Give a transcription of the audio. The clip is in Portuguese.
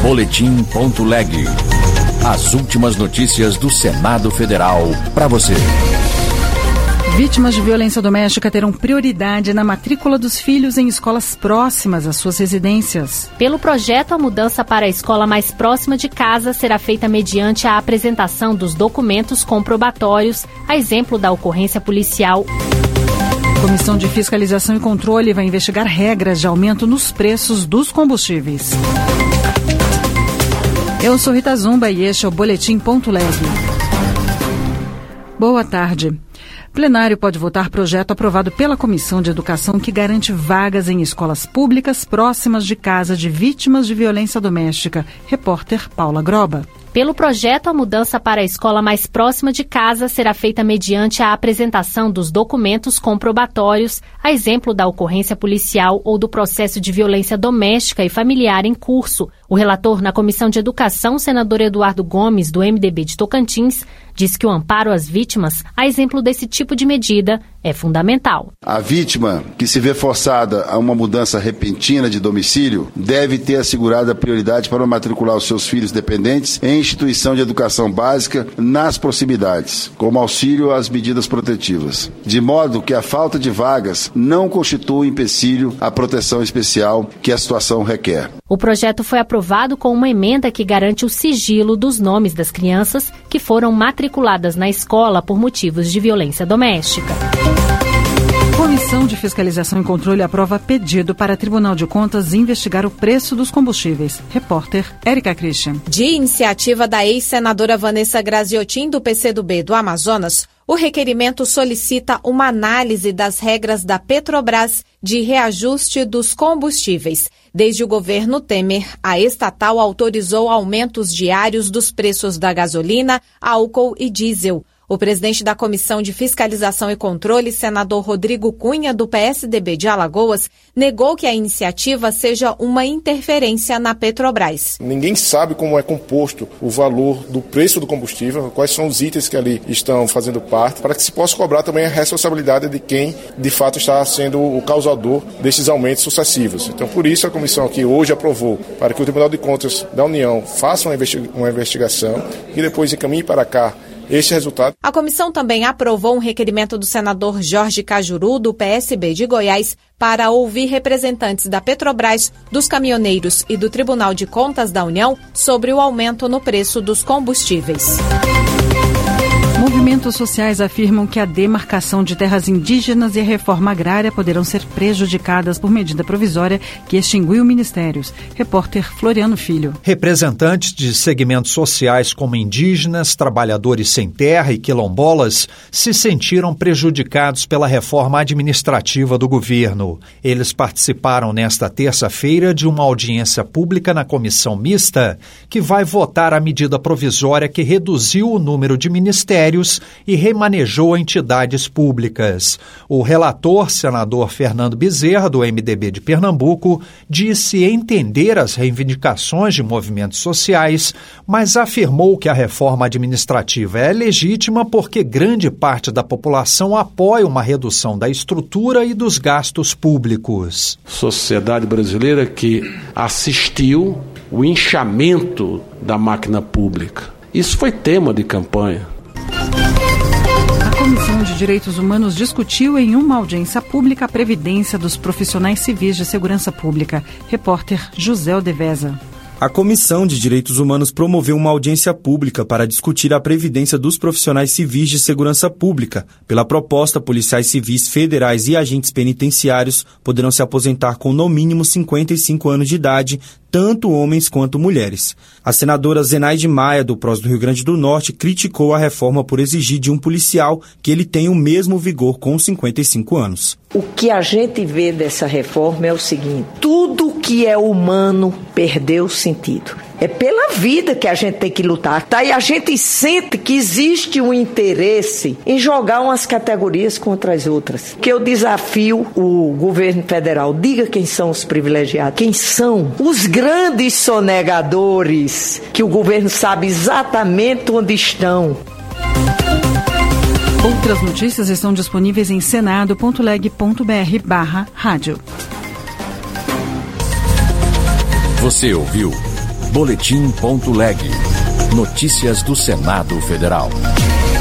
Boletim.leg. As últimas notícias do Senado Federal para você. Vítimas de violência doméstica terão prioridade na matrícula dos filhos em escolas próximas às suas residências. Pelo projeto, a mudança para a escola mais próxima de casa será feita mediante a apresentação dos documentos comprobatórios, a exemplo da ocorrência policial. A Comissão de Fiscalização e Controle vai investigar regras de aumento nos preços dos combustíveis. Eu sou Rita Zumba e este é o Boletim.leg. Boa tarde. Plenário pode votar projeto aprovado pela Comissão de Educação que garante vagas em escolas públicas próximas de casa de vítimas de violência doméstica. Repórter Paula Groba. Pelo projeto, a mudança para a escola mais próxima de casa será feita mediante a apresentação dos documentos comprobatórios, a exemplo da ocorrência policial ou do processo de violência doméstica e familiar em curso. O relator na Comissão de Educação, senador Eduardo Gomes, do MDB de Tocantins, diz que o amparo às vítimas, a exemplo desse tipo de medida, é fundamental. A vítima que se vê forçada a uma mudança repentina de domicílio deve ter assegurada prioridade para matricular os seus filhos dependentes em instituição de educação básica nas proximidades, como auxílio às medidas protetivas, de modo que a falta de vagas não constitua empecilho à proteção especial que a situação requer. O projeto foi aprovado com uma emenda que garante o sigilo dos nomes das crianças que foram matriculadas na escola por motivos de violência doméstica. Comissão de Fiscalização e Controle aprova pedido para Tribunal de Contas investigar o preço dos combustíveis. Repórter Érica Christian. De iniciativa da ex-senadora Vanessa Graziotin, do PCdoB do Amazonas, o requerimento solicita uma análise das regras da Petrobras de reajuste dos combustíveis. Desde o governo Temer, a estatal autorizou aumentos diários dos preços da gasolina, álcool e diesel. O presidente da Comissão de Fiscalização e Controle, senador Rodrigo Cunha, do PSDB de Alagoas, negou que a iniciativa seja uma interferência na Petrobras. Ninguém sabe como é composto o valor do preço do combustível, quais são os itens que ali estão fazendo parte, para que se possa cobrar também a responsabilidade de quem, de fato, está sendo o causador desses aumentos sucessivos. Então, por isso, a comissão aqui hoje aprovou para que o Tribunal de Contas da União faça uma investigação e depois encaminhe para cá este resultado. A comissão também aprovou um requerimento do senador Jorge Cajuru, do PSB de Goiás, para ouvir representantes da Petrobras, dos caminhoneiros e do Tribunal de Contas da União sobre o aumento no preço dos combustíveis. Movimentos sociais afirmam que a demarcação de terras indígenas e a reforma agrária poderão ser prejudicadas por medida provisória que extinguiu ministérios. Repórter Floriano Filho. Representantes de segmentos sociais como indígenas, trabalhadores sem terra e quilombolas se sentiram prejudicados pela reforma administrativa do governo. Eles participaram nesta terça-feira de uma audiência pública na comissão mista que vai votar a medida provisória que reduziu o número de ministérios e remanejou entidades públicas. O relator, senador Fernando Bezerra, do MDB de Pernambuco, disse entender as reivindicações de movimentos sociais, mas afirmou que a reforma administrativa é legítima porque grande parte da população apoia uma redução da estrutura e dos gastos públicos. Sociedade brasileira que assistiu o inchamento da máquina pública. Isso foi tema de campanha. A Comissão de Direitos Humanos discutiu em uma audiência pública a previdência dos profissionais civis de segurança pública. Repórter José Odeveza. A Comissão de Direitos Humanos promoveu uma audiência pública para discutir a previdência dos profissionais civis de segurança pública. Pela proposta, policiais civis federais e agentes penitenciários poderão se aposentar com no mínimo 55 anos de idade, tanto homens quanto mulheres. A senadora Zenaide Maia, do PROS do Rio Grande do Norte, criticou a reforma por exigir de um policial que ele tenha o mesmo vigor com 55 anos. O que a gente vê dessa reforma é o seguinte: tudo que é humano perdeu sentido. É pela vida que a gente tem que lutar, tá? E a gente sente que existe um interesse em jogar umas categorias contra as outras. Que eu desafio o governo federal, diga quem são os privilegiados, quem são os grandes sonegadores, que o governo sabe exatamente onde estão. Outras notícias estão disponíveis em senado.leg.br/rádio. Você ouviu Boletim.leg. Notícias do Senado Federal.